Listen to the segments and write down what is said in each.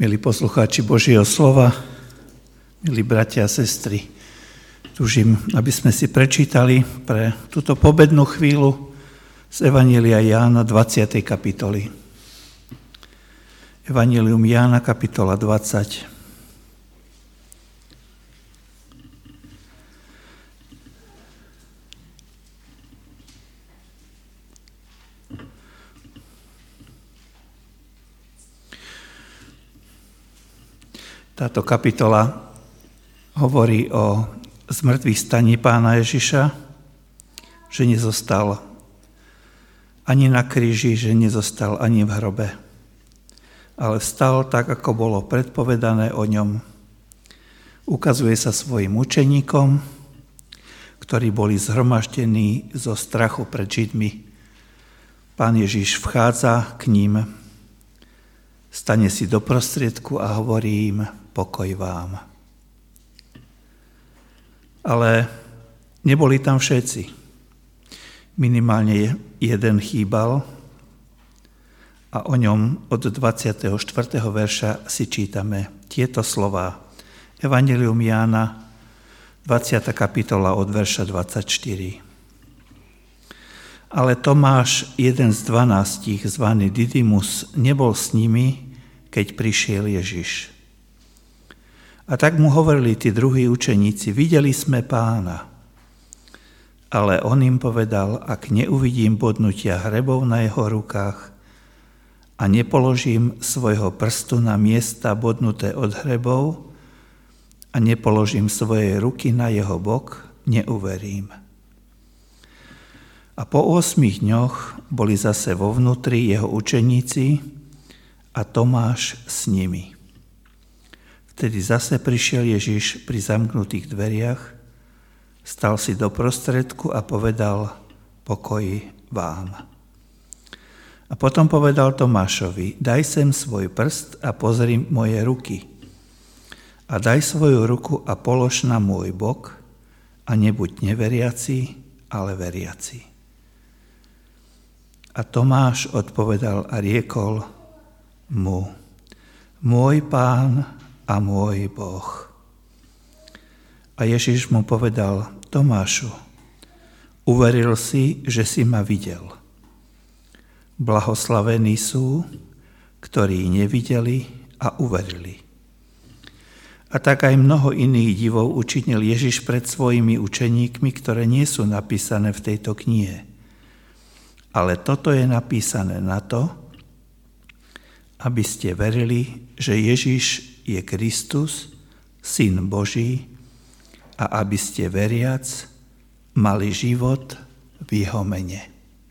Milí poslucháči Božieho slova, milí bratia a sestry, túžim, aby sme si prečítali pre túto pobednú chvíľu z Evanjelia Jána 20. kapitoly. Evanjelium Jána, kapitola 20. Táto kapitola hovorí o zmŕtvychvstaní Pána Ježiša, že nezostal ani na kríži, že nezostal ani v hrobe, ale vstal tak, ako bolo predpovedané o ňom. Ukazuje sa svojim učeníkom, ktorí boli zhromaždení zo strachu pred Židmi. Pán Ježiš vchádza k ním, stane si do prostriedku a hovorí im: pokoj vám. Ale neboli tam všetci. Minimálne jeden chýbal a o ňom od 24. verša si čítame tieto slová. Evanjelium Jána, 20. kapitola od verša 24. Ale Tomáš, jeden z 12, zvaný Didymus, nebol s nimi, keď prišiel Ježiš. A tak mu hovorili tí druhí učeníci: videli sme Pána. Ale on im povedal: ak neuvidím bodnutia hrebov na jeho rukách a nepoložím svojho prstu na miesta bodnuté od hrebov a nepoložím svoje ruky na jeho bok, neuverím. A po 8 dňoch boli zase vo vnútri jeho učeníci a Tomáš s nimi. Vtedy zase prišiel Ježiš pri zamknutých dveriach, stal si do prostredku a povedal: pokoj vám. A potom povedal Tomášovi: daj sem svoj prst a pozri moje ruky. A daj svoju ruku a polož na môj bok a nebuď neveriaci, ale veriaci. A Tomáš odpovedal a riekol mu: môj Pán a môj Boh. A Ježiš mu povedal: Tomášu, uveril si, že si ma videl. Blahoslavení sú, ktorí nevideli a uverili. A tak aj mnoho iných divov učinil Ježiš pred svojimi učeníkmi, ktoré nie sú napísané v tejto knihe. Ale toto je napísané na to, aby ste verili, že Ježiš je Kristus, Syn Boží, a aby ste veriac mali život v jeho mene.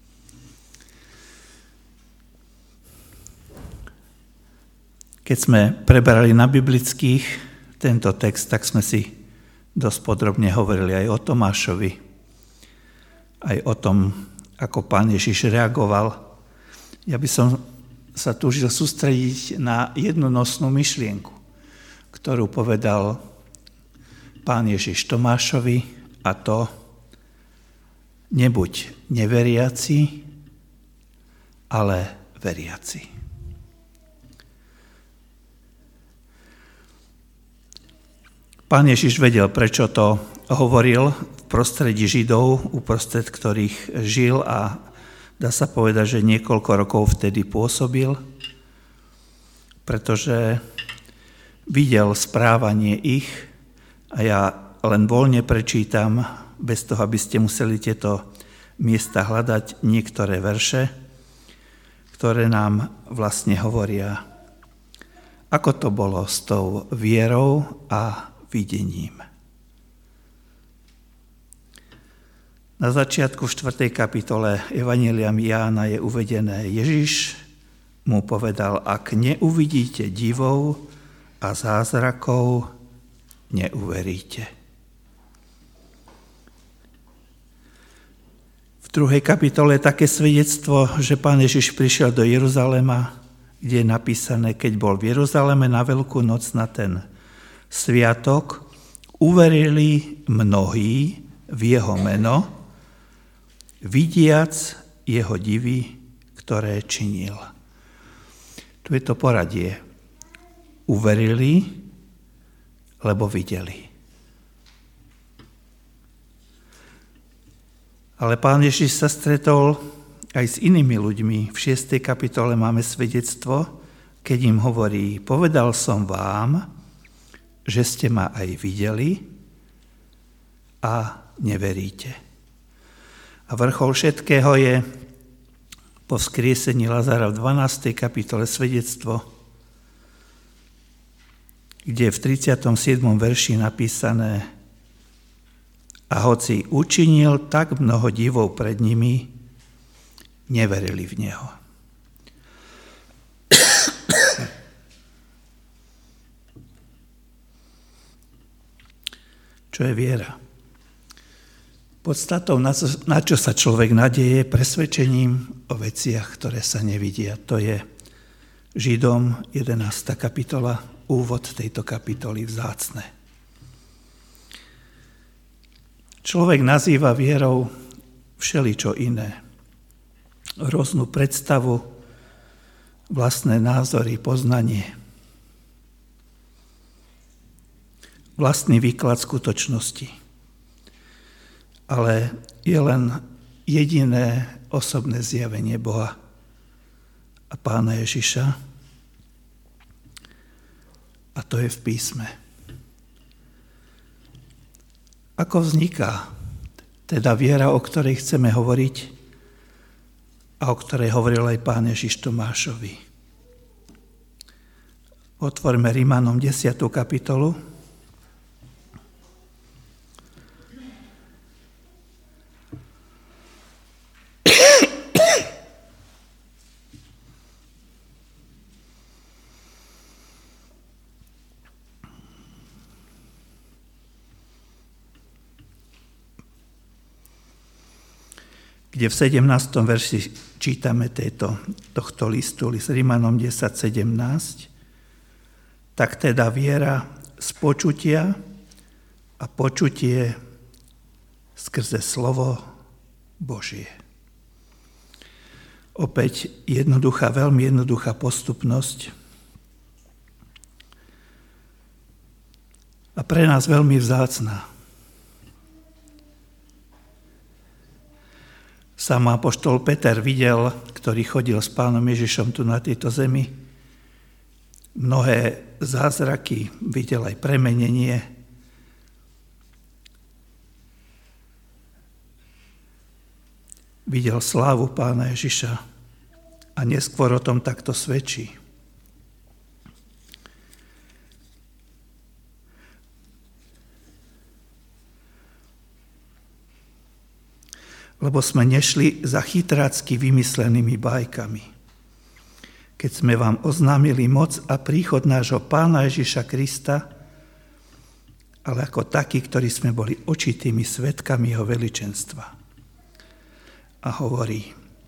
Keď sme preberali na biblických tento text, tak sme si dosť podrobne hovorili aj o Tomášovi, aj o tom, ako Pán Ježiš reagoval. Ja by som sa túžil sústrediť na jednu nosnú myšlienku, ktorú povedal Pán Ježiš Tomášovi, a to: nebuď neveriaci, ale veriaci. Pán Ježiš vedel, prečo to hovoril v prostredí Židov, uprostred ktorých žil, a dá sa povedať, že niekoľko rokov vtedy pôsobil, pretože videl správanie ich, a ja len voľne prečítam, bez toho, aby ste museli tieto miesta hľadať, niektoré verše, ktoré nám vlastne hovoria, ako to bolo s tou vierou a videním. Na začiatku 4. kapitole Evanjelia Jána je uvedené: Ježiš mu povedal: ak neuvidíte divov a zázrakov, neuveríte. V 2. kapitole je také svedectvo, že Pán Ježiš prišiel do Jeruzalema, kde je napísané: keď bol v Jeruzaleme na Veľkú noc, na ten sviatok, uverili mnohí v jeho meno, vidiac jeho divy, ktoré činil. Tu je to poradie. uverili, lebo videli. Ale Pán Ježiš sa stretol aj s inými ľuďmi. V 6. kapitole máme svedectvo, keď im hovorí: povedal som vám, že ste ma aj videli a neveríte. A vrchol všetkého je po vzkriesení Lazara v 12. kapitole svedectvo, kde je v 37. verši napísané: a hoci učinil tak mnoho divov pred nimi, neverili v neho. Čo je viera? Podstatou, na čo sa človek nadeje, presvedčením o veciach, ktoré sa nevidia. To je Židom 11. kapitola, úvod tejto kapitoly vzácne. Človek nazýva vierou všeličo iné. Rôznu predstavu, vlastné názory, poznanie. Vlastný výklad skutočnosti. Ale je len jediné osobné zjavenie Boha a Pána Ježiša, a to je v písme. Ako vzniká teda viera, o ktorej chceme hovoriť a o ktorej hovoril aj Pán Ježiš Tomášovi? Otvorme Rimanom 10. kapitolu. Kde v 17. verši čítame tohto listu, list Rimanom 10.17, tak teda viera z počutia a počutie skrze slovo Božie. Opäť veľmi jednoduchá postupnosť a pre nás veľmi vzácna. Sám apoštol Peter videl, ktorý chodil s Pánom Ježišom tu na tejto zemi, mnohé zázraky, videl aj premenenie. Videl slávu Pána Ježiša a neskôr o tom takto svedčí. Lebo sme nešli za chytrácky vymyslenými bajkami. Keď sme vám oznámili moc a príchod nášho Pána Ježiša Krista, ale ako takí, ktorí sme boli očitými svedkami jeho veličenstva. A hovorí: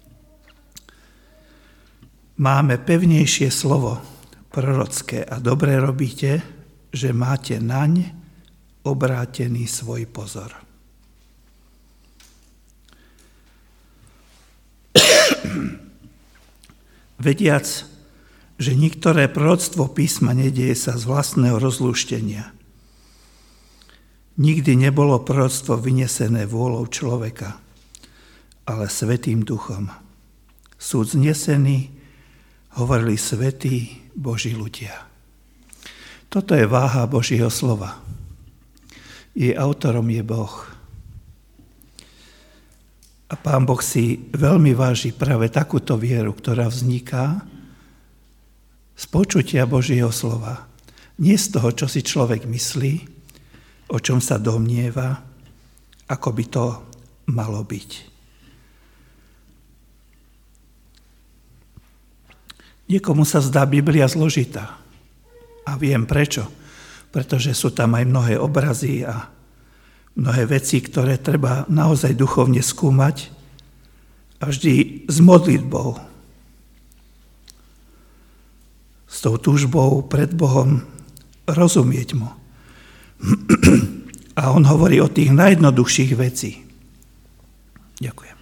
máme pevnejšie slovo prorocké a dobre robíte, že máte naň obrátený svoj pozor. Vediac, že niektoré proroctvo písma nedieje sa z vlastného rozlúštenia. Nikdy nebolo proroctvo vynesené vôľou človeka, ale Svätým Duchom. Súd znesený, hovorili svätí Boží ľudia. Toto je váha Božieho slova. Jej autorom je Boh. A Pán Boh si veľmi váži práve takúto vieru, ktorá vzniká z počutia Božieho slova. Nie z toho, čo si človek myslí, o čom sa domnieva, ako by to malo byť. Niekomu sa zdá Biblia zložitá. A viem prečo. Pretože sú tam aj mnohé obrazy a mnohé veci, ktoré treba naozaj duchovne skúmať a vždy s modlitbou, s tou túžbou pred Bohom rozumieť mu. A on hovorí o tých najjednoduchších vecí. Ďakujem.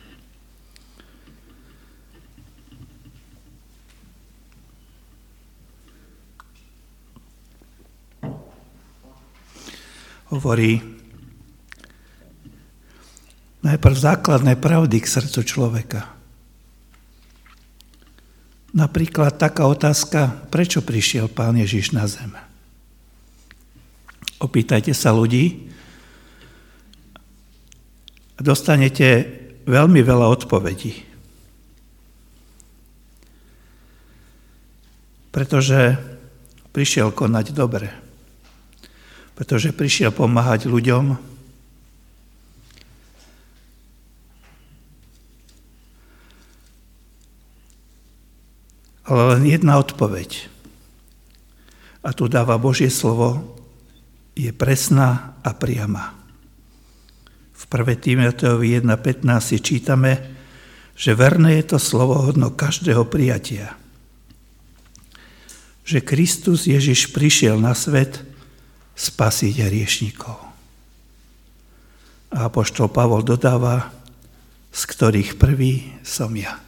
hovorí najprv základné pravdy k srdcu človeka. Napríklad taká otázka, prečo prišiel Pán Ježiš na zem? Opýtajte sa ľudí a dostanete veľmi veľa odpovedí. Pretože prišiel konať dobre. Pretože prišiel pomáhať ľuďom. Ale len jedna odpoveď. A tu dáva Božie slovo, je presná a priama. V 1. Timoteovi 1.15 si čítame, že verné je to slovo hodno každého prijatia. Že Kristus Ježiš prišiel na svet spasiť hriešnikov. A apoštol Pavol dodáva, z ktorých prvý som ja.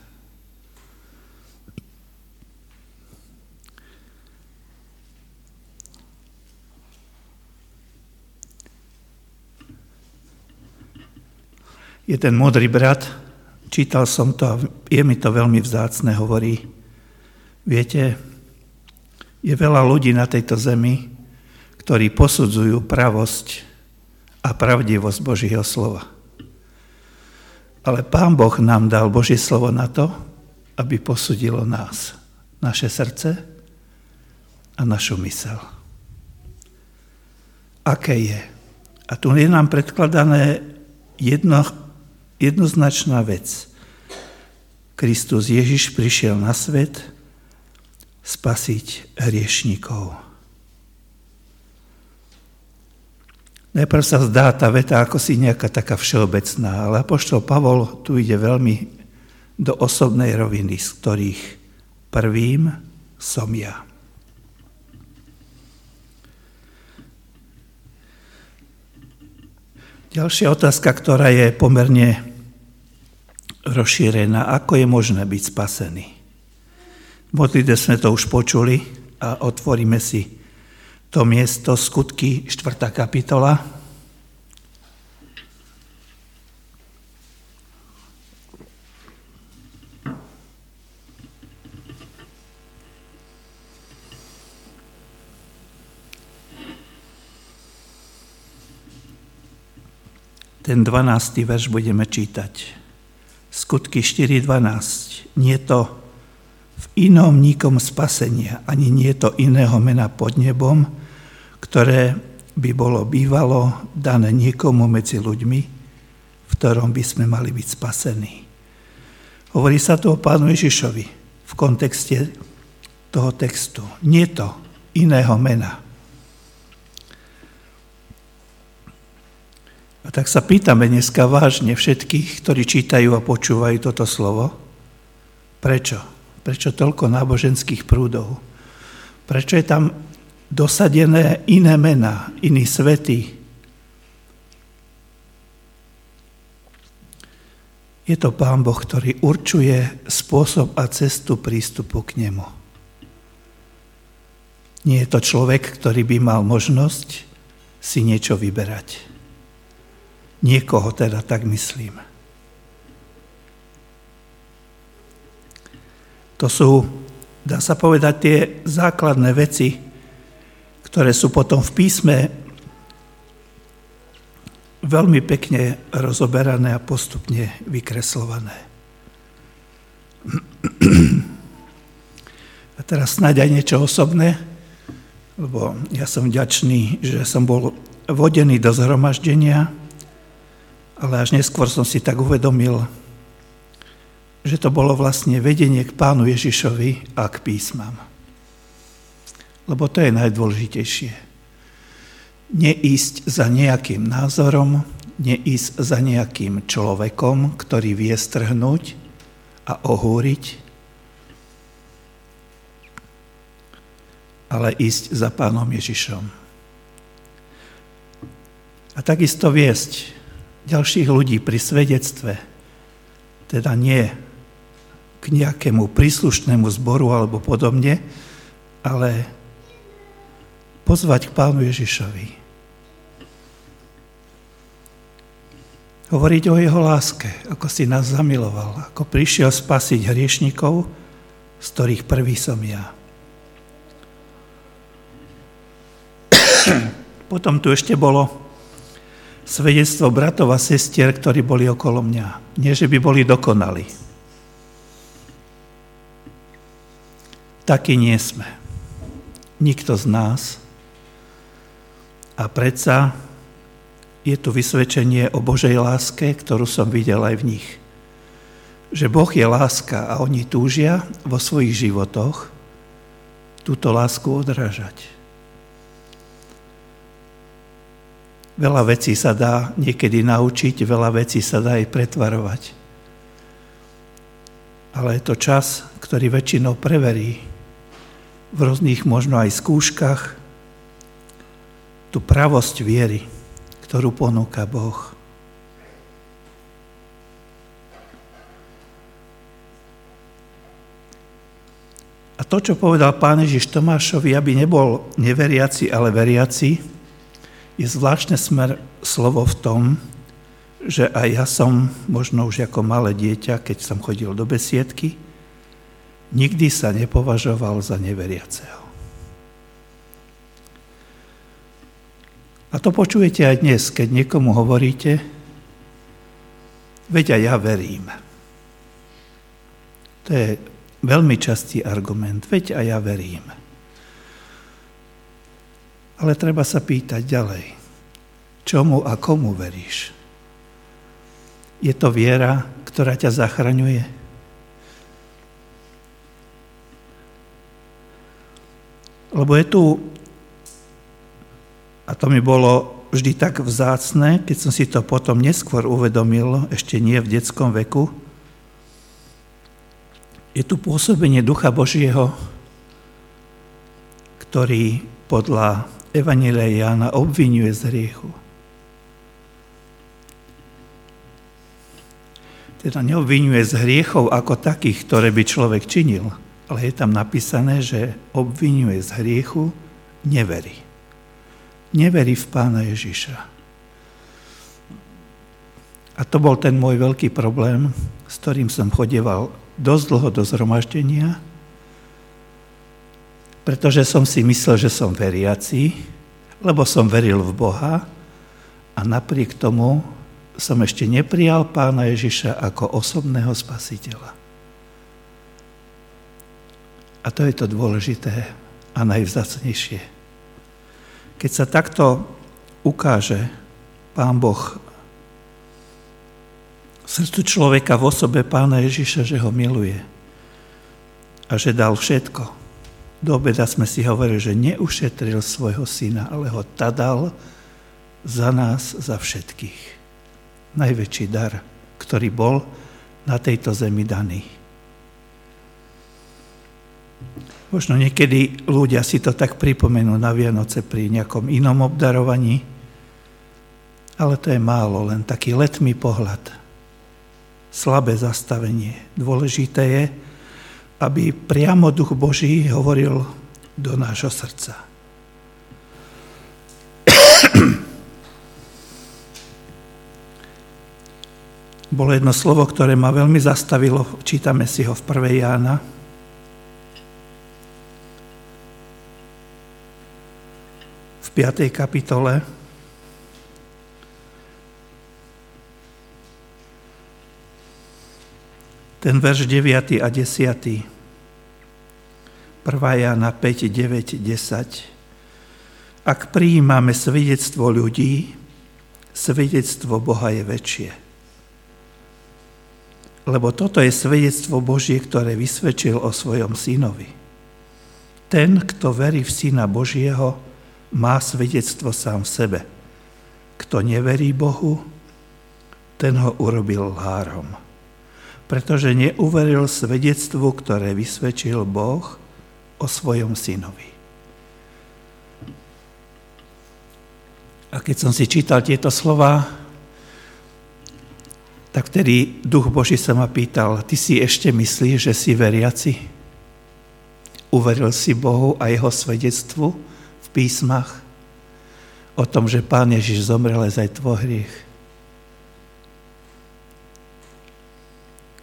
Jeden múdry brat, čítal som to a je mi to veľmi vzácne, hovorí, viete, je veľa ľudí na tejto zemi, ktorí posudzujú pravosť a pravdivosť Božieho slova. Ale Pán Boh nám dal Božie slovo na to, aby posudilo nás, naše srdce a našu myseľ. Aké je? A tu je nám predkladané jednoznačná vec. Kristus Ježiš prišiel na svet spasiť hriešnikov. Najprv sa zdá tá veta ako si nejaká taká všeobecná, ale apoštol Pavol tu ide veľmi do osobnej roviny, z ktorých prvým som ja. Ďalšia otázka, ktorá je pomerne rozšírená, ako je možné byť spasený. V modlitbe sme to už počuli a otvoríme si to miesto Skutky, 4. kapitola. Ten 12. verš budeme čítať. Skutky 4.12. Nie to v inom nikom spasenia, ani nie to iného mena pod nebom, ktoré by bolo bývalo dané niekomu medzi ľuďmi, v ktorom by sme mali byť spasení. Hovorí sa tu o Pánu Ježišovi v kontexte toho textu. Nie to iného mena. A tak sa pýtame dneska vážne všetkých, ktorí čítajú a počúvajú toto slovo. Prečo? Prečo toľko náboženských prúdov? Prečo je tam dosadené iné mená, iní svety? Je to Pán Boh, ktorý určuje spôsob a cestu prístupu k nemu. Nie je to človek, ktorý by mal možnosť si niečo vyberať. Niekoho teda tak myslím. To sú, dá sa povedať, tie základné veci, ktoré sú potom v písme veľmi pekne rozoberané a postupne vykreslované. A teraz snáď aj niečo osobné, lebo ja som vďačný, že som bol vodený do zhromaždenia, ale až neskôr som si tak uvedomil, že to bolo vlastne vedenie k Pánu Ježišovi a k písmam. Lebo to je najdôležitejšie. Neísť za nejakým názorom, neísť za nejakým človekom, ktorý vie strhnúť a ohúriť, ale ísť za Pánom Ježišom. A takisto viesť ďalších ľudí pri svedectve, teda nie k nejakému príslušnému zboru alebo podobne, ale pozvať k Pánu Ježišovi. Hovoriť o jeho láske, ako si nás zamiloval, ako prišiel spasiť hriešnikov, z ktorých prvý som ja. Potom tu ešte bolo svedectvo bratov a sestier, ktorí boli okolo mňa. Nie, že by boli dokonali. Takí nie sme. Nikto z nás. A predsa je tu vysvedčenie o Božej láske, ktorú som videl aj v nich. Že Boh je láska a oni túžia vo svojich životoch túto lásku odrážať. Veľa vecí sa dá niekedy naučiť, veľa vecí sa dá aj pretvarovať. Ale je to čas, ktorý väčšinou preverí v rôznych možno aj skúškach tú pravosť viery, ktorú ponúka Boh. A to, čo povedal Pán Ježiš Tomášovi, aby nebol neveriaci, ale veriaci, je zvláštne slovo v tom, že aj ja som, možno už ako malé dieťa, keď som chodil do besiedky, nikdy sa nepovažoval za neveriaceho. A to počujete aj dnes, keď niekomu hovoríte, veď aj ja verím. To je veľmi častý argument, veď aj ja verím. Ale treba sa pýtať ďalej, čomu a komu veríš? Je to viera, ktorá ťa zachraňuje? Lebo je tu, a to mi bolo vždy tak vzácne, keď som si to potom neskôr uvedomil, ešte nie v detskom veku, je tu pôsobenie Ducha Božieho, ktorý podľa Evanjelia Jána obviňuje z hriechu. Teda neobviňuje z hriechov ako takých, ktoré by človek činil, ale je tam napísané, že obviňuje z hriechu, neverí. Neverí v Pána Ježiša. A to bol ten môj veľký problém, s ktorým som chodieval dosť dlho do zhromaždenia, pretože som si myslel, že som veriaci, lebo som veril v Boha a napriek tomu som ešte neprijal Pána Ježiša ako osobného spasiteľa. A to je to dôležité a najvzácnejšie. Keď sa takto ukáže Pán Boh srdcu človeka v osobe Pána Ježiša, že ho miluje a že dal všetko. Do obeda sme si hovorili, že neušetril svojho syna, ale ho dal za nás, za všetkých. Najväčší dar, ktorý bol na tejto zemi daný. Možno niekedy ľudia si to tak pripomenú na Vianoce pri nejakom inom obdarovaní, ale to je málo, len taký letmý pohľad. Slabé zastavenie. Dôležité je, aby priamo Duch Boží hovoril do nášho srdca. Bolo jedno slovo, ktoré ma veľmi zastavilo, čítame si ho v 1. Jána. V 5. kapitole. Ten verš 9. a 10. 1. Jána 5, 9, 10. Ak prijímame svedectvo ľudí, svedectvo Boha je väčšie. Lebo toto je svedectvo Božie, ktoré vysvedčil o svojom synovi. Ten, kto verí v Syna Božieho, má svedectvo sám v sebe. Kto neverí Bohu, ten ho urobil lhárom. Pretože neuveril svedectvu, ktoré vysvedčil Boh o svojom synovi. A keď som si čítal tieto slova, tak vtedy Duch Boží sa ma pýtal, ty si ešte myslíš, že si veriaci? Uveril si Bohu a jeho svedectvu v písmach o tom, že Pán Ježiš zomrel aj za tvoj hriech?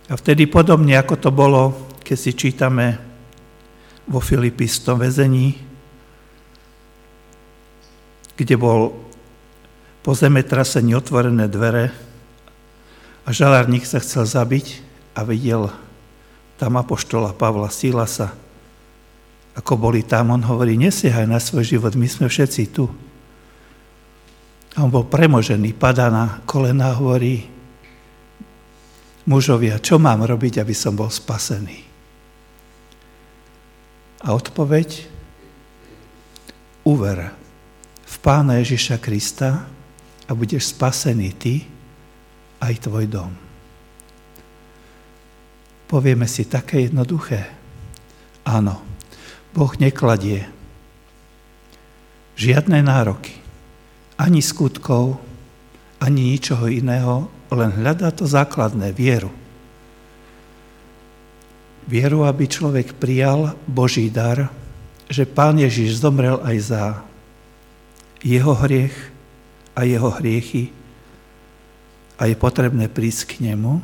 A vtedy podobne, ako to bolo, keď si čítame vo Filipistom väzení, kde bol po zemetrasení otvorené dvere a žalárnik sa chcel zabiť a videl tam apoštola Pavla Silasa, ako boli tam, on hovorí, nesiehaj na svoj život, my sme všetci tu. A on bol premožený, padá na kolená a hovorí, mužovia, čo mám robiť, aby som bol spasený? A odpoveď, uver v Pána Ježiša Krista a budeš spasený ty aj tvoj dom. Povieme si také jednoduché. Áno, Boh nekladie žiadne nároky, ani skutkov, ani ničoho iného, len hľadá to základné, vieru. Vieru, aby človek prijal Boží dar, že Pán Ježiš zomrel aj za jeho hriech a jeho hriechy a je potrebné prísť k nemu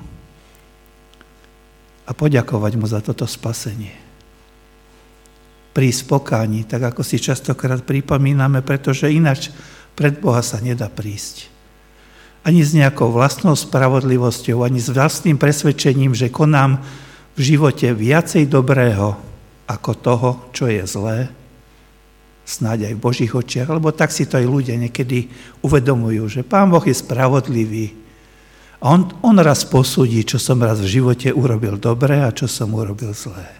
a poďakovať mu za toto spasenie. Prísť v pokání, tak ako si častokrát pripomíname, pretože ináč pred Boha sa nedá prísť. Ani s nejakou vlastnou spravodlivosťou, ani s vlastným presvedčením, že konám v živote viacej dobrého ako toho, čo je zlé, snáď aj v Božích očiach, lebo tak si to aj ľudia niekedy uvedomujú, že Pán Boh je spravodlivý a on raz posúdi, čo som raz v živote urobil dobre a čo som urobil zlé.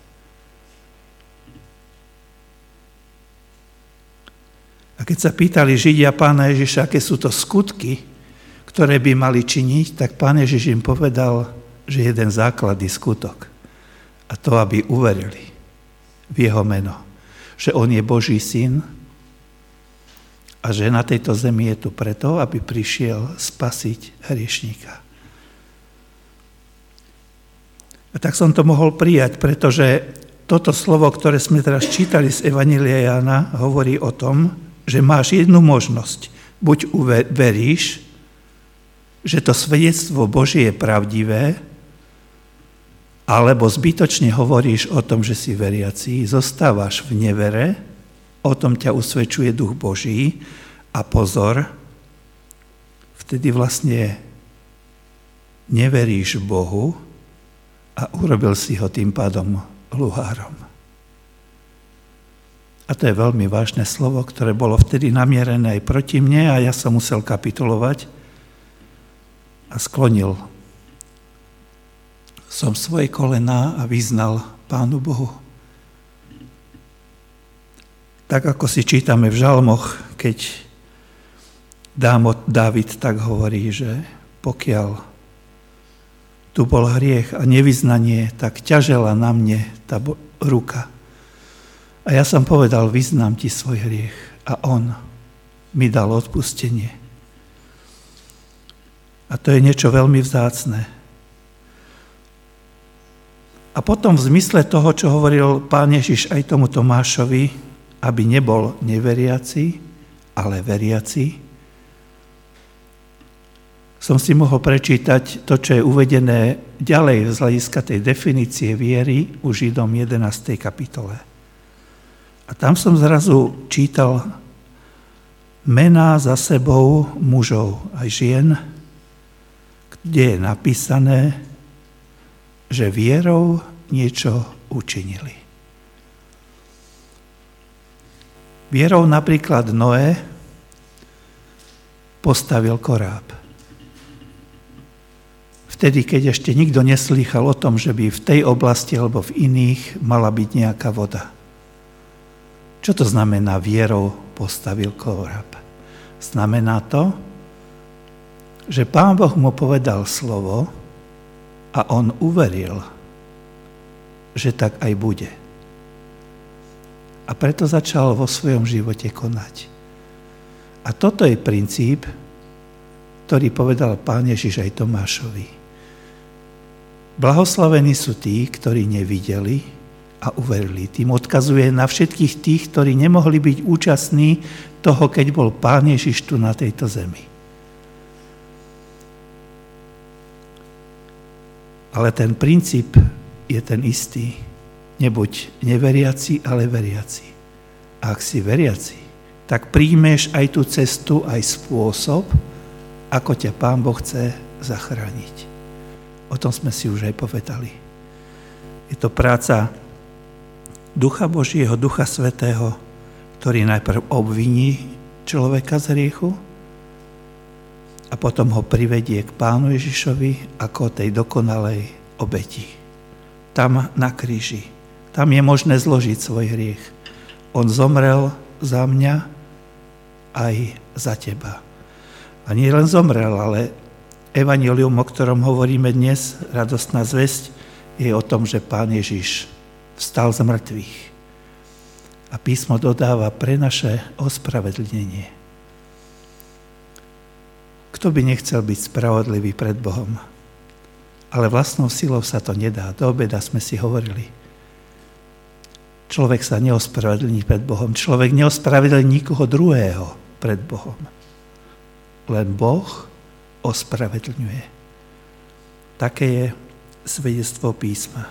A keď sa pýtali Židia Pána Ježiša, aké sú to skutky, ktoré by mali činiť, tak Pán Ježiš im povedal, že jeden základný skutok. A to, aby uverili v jeho meno. Že on je Boží syn a že na tejto zemi je tu preto, aby prišiel spasiť hriešníka. A tak som to mohol prijať, pretože toto slovo, ktoré sme teraz čítali z Evanjelia Jána, hovorí o tom, že máš jednu možnosť. Buď veríš, že to svedectvo Božie je pravdivé, alebo zbytočne hovoríš o tom, že si veriaci, zostávaš v nevere, o tom ťa usvedčuje Duch Boží a pozor, vtedy vlastne neveríš Bohu a urobil si ho tým pádom luhárom. A to je veľmi vážne slovo, ktoré bolo vtedy namierené aj proti mne a ja som musel kapitulovať a sklonil som svoje kolená a vyznal Pánu Bohu. Tak ako si čítame v žalmoch, keď Dávid tak hovorí, že pokiaľ tu bol hriech a nevyznanie, tak ťažela na mne tá ruka. A ja som povedal, vyznám ti svoj hriech. A on mi dal odpustenie. A to je niečo veľmi vzácne. A potom v zmysle toho, čo hovoril Pán Ježiš aj tomu Tomášovi, aby nebol neveriaci, ale veriaci, som si mohol prečítať to, čo je uvedené ďalej z hľadiska tej definície viery u Židom 11. kapitole. A tam som zrazu čítal mená za sebou mužov aj žien, kde je napísané, že vierou niečo učinili. Vierou napríklad Noé postavil koráb. Vtedy, keď ešte nikto neslýchal o tom, že by v tej oblasti alebo v iných mala byť nejaká voda. Čo to znamená vierou postavil koráb? Znamená to, že Pán Boh mu povedal slovo a on uveril, že tak aj bude. A preto začal vo svojom živote konať. A toto je princíp, ktorý povedal Pán Ježiš aj Tomášovi. Blahoslavení sú tí, ktorí nevideli a uverili. Tým odkazuje na všetkých tých, ktorí nemohli byť účastní toho, keď bol Pán Ježiš tu na tejto zemi. Ale ten princíp je ten istý. Nebuď neveriaci, ale veriaci. A ak si veriaci, tak príjmeš aj tú cestu, aj spôsob, ako ťa Pán Boh chce zachrániť. O tom sme si už aj povedali. Je to práca Ducha Božieho, Ducha Svätého, ktorý najprv obviní človeka z hriechu a potom ho privedie k Pánu Ježišovi ako tej dokonalej obeti. Tam na kríži. Tam je možné zložiť svoj hriech. On zomrel za mňa aj za teba. A nie len zomrel, ale evanjelium, o ktorom hovoríme dnes, radostná zvesť, je o tom, že Pán Ježiš vstal z mŕtvych. A písmo dodáva pre naše ospravedlnenie. Kto by nechcel byť spravodlivý pred Bohom? Ale vlastnou silou sa to nedá. Do obeda sme si hovorili. Človek sa neospravedlní pred Bohom. Človek neospravedlní nikoho druhého pred Bohom. Len Boh ospravedlňuje. Také je svedectvo písma.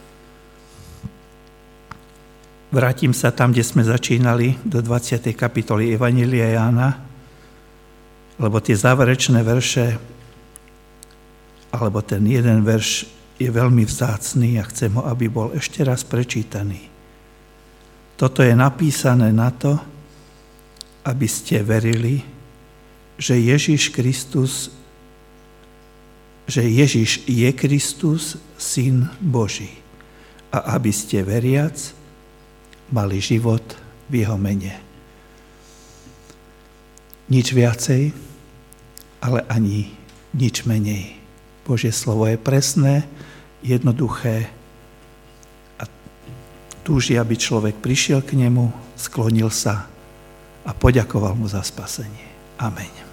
Vrátim sa tam, kde sme začínali, do 20. kapitoly Evanjelia Jána, lebo tie záverečné verše, alebo ten jeden verš je veľmi vzácny a chcem ho, aby bol ešte raz prečítaný. Toto je napísané na to, aby ste verili, že Ježiš je Kristus, Syn Boží. A aby ste veriac mali život v jeho mene. Nič viacej, ale ani nič menej. Božie slovo je presné, jednoduché a túži, aby človek prišiel k nemu, sklonil sa a poďakoval mu za spasenie. Amen.